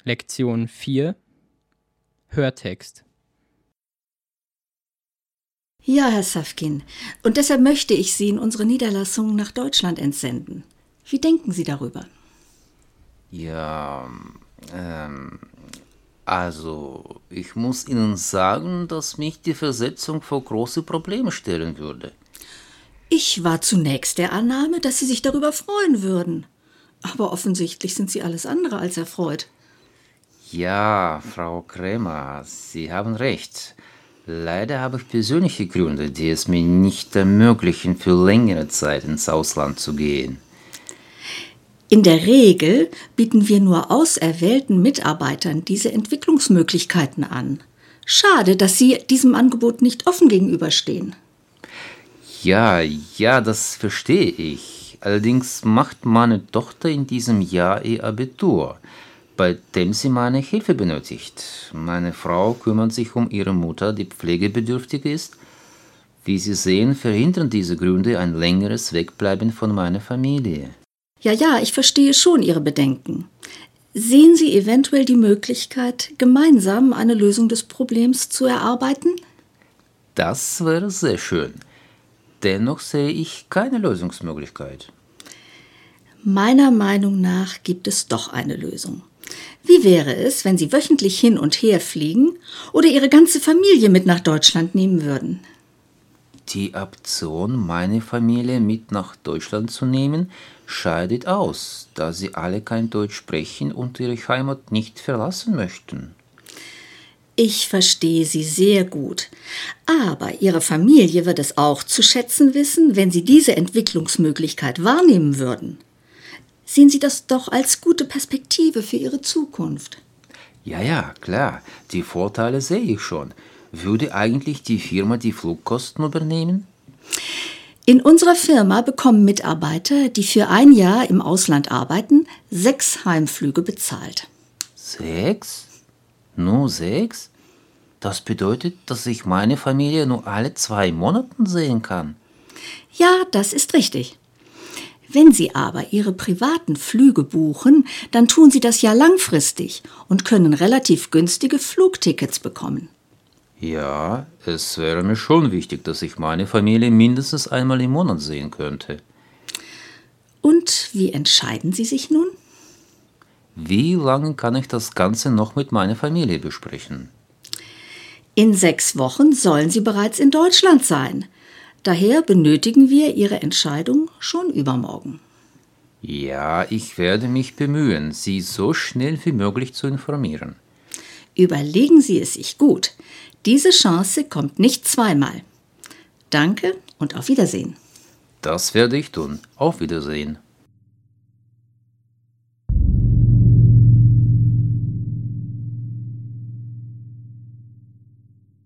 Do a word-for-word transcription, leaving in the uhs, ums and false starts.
Lektion vier Hörtext. Ja, Herr Safkin, und deshalb möchte ich Sie in unsere Niederlassung nach Deutschland entsenden. Wie denken Sie darüber? Ja, ähm, also ich muss Ihnen sagen, dass mich die Versetzung vor große Probleme stellen würde. Ich war zunächst der Annahme, dass Sie sich darüber freuen würden. Aber offensichtlich sind Sie alles andere als erfreut. Ja, Frau Krämer, Sie haben recht. Leider habe ich persönliche Gründe, die es mir nicht ermöglichen, für längere Zeit ins Ausland zu gehen. In der Regel bieten wir nur auserwählten Mitarbeitern diese Entwicklungsmöglichkeiten an. Schade, dass Sie diesem Angebot nicht offen gegenüberstehen. Ja, ja, das verstehe ich. Allerdings macht meine Tochter in diesem Jahr ihr Abitur, bei dem sie meine Hilfe benötigt. Meine Frau kümmert sich um ihre Mutter, die pflegebedürftig ist. Wie Sie sehen, verhindern diese Gründe ein längeres Wegbleiben von meiner Familie. Ja, ja, ich verstehe schon Ihre Bedenken. Sehen Sie eventuell die Möglichkeit, gemeinsam eine Lösung des Problems zu erarbeiten? Das wäre sehr schön. Dennoch sehe ich keine Lösungsmöglichkeit. Meiner Meinung nach gibt es doch eine Lösung. Wie wäre es, wenn Sie wöchentlich hin und her fliegen oder Ihre ganze Familie mit nach Deutschland nehmen würden? Die Option, meine Familie mit nach Deutschland zu nehmen, scheidet aus, da sie alle kein Deutsch sprechen und ihre Heimat nicht verlassen möchten. Ich verstehe Sie sehr gut. Aber Ihre Familie wird es auch zu schätzen wissen, wenn Sie diese Entwicklungsmöglichkeit wahrnehmen würden. Sehen Sie das doch als gute Perspektive für Ihre Zukunft. Ja, ja, klar, die Vorteile sehe ich schon. Würde eigentlich die Firma die Flugkosten übernehmen? In unserer Firma bekommen Mitarbeiter, die für ein Jahr im Ausland arbeiten, sechs Heimflüge bezahlt. Sechs? Nur sechs? Das bedeutet, dass ich meine Familie nur alle zwei Monate sehen kann. Ja, das ist richtig. Wenn Sie aber Ihre privaten Flüge buchen, dann tun Sie das ja langfristig und können relativ günstige Flugtickets bekommen. Ja, es wäre mir schon wichtig, dass ich meine Familie mindestens einmal im Monat sehen könnte. Und wie entscheiden Sie sich nun? Wie lange kann ich das Ganze noch mit meiner Familie besprechen? In sechs Wochen sollen Sie bereits in Deutschland sein. Daher benötigen wir Ihre Entscheidung schon übermorgen. Ja, ich werde mich bemühen, Sie so schnell wie möglich zu informieren. Überlegen Sie es sich gut. Diese Chance kommt nicht zweimal. Danke und auf Wiedersehen. Das werde ich tun. Auf Wiedersehen.